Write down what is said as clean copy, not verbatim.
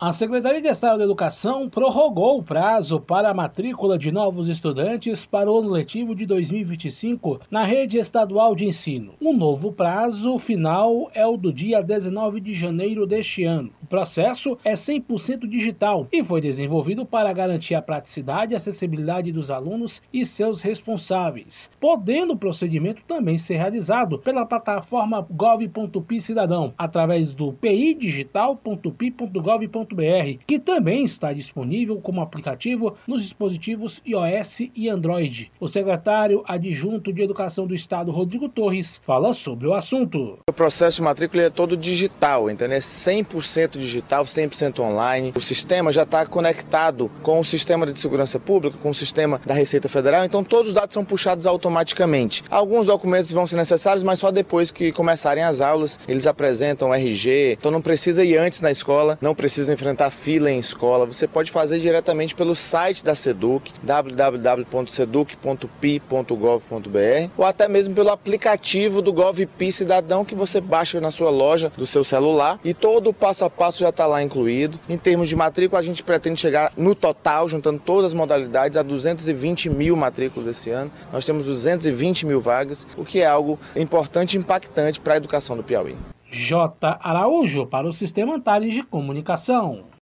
A Secretaria de Estado da Educação prorrogou o prazo para a matrícula de novos estudantes para o ano letivo de 2025 na rede estadual de ensino. O novo prazo final é o do dia 19 de janeiro deste ano. O processo é 100% digital e foi desenvolvido para garantir a praticidade e acessibilidade dos alunos e seus responsáveis, podendo o procedimento também ser realizado pela plataforma gov.pi Cidadão, através do pidigital.pi.gov.br, que também está disponível como aplicativo nos dispositivos iOS e Android. O secretário adjunto de Educação do Estado, Rodrigo Torres, fala sobre o assunto. O processo de matrícula é todo digital, então é 100% digital, 100% online. O sistema já está conectado com o sistema de segurança pública, com o sistema da Receita Federal, então todos os dados são puxados automaticamente. Alguns documentos vão ser necessários, mas só depois que começarem as aulas, eles apresentam o RG, então não precisa ir antes na escola, não precisa enfrentar fila em escola. Você pode fazer diretamente pelo site da SEDUC, www.seduc.pi.gov.br, ou até mesmo pelo aplicativo do GovPi Cidadão, que você baixa na sua loja do seu celular, e todo o passo a passo já está lá incluído. Em termos de matrícula, a gente pretende chegar no total, juntando todas as modalidades, a 220 mil matrículas esse ano. Nós temos 220 mil vagas, o que é algo importante e impactante para a educação do Piauí. J. Araújo para o Sistema Antares de Comunicação.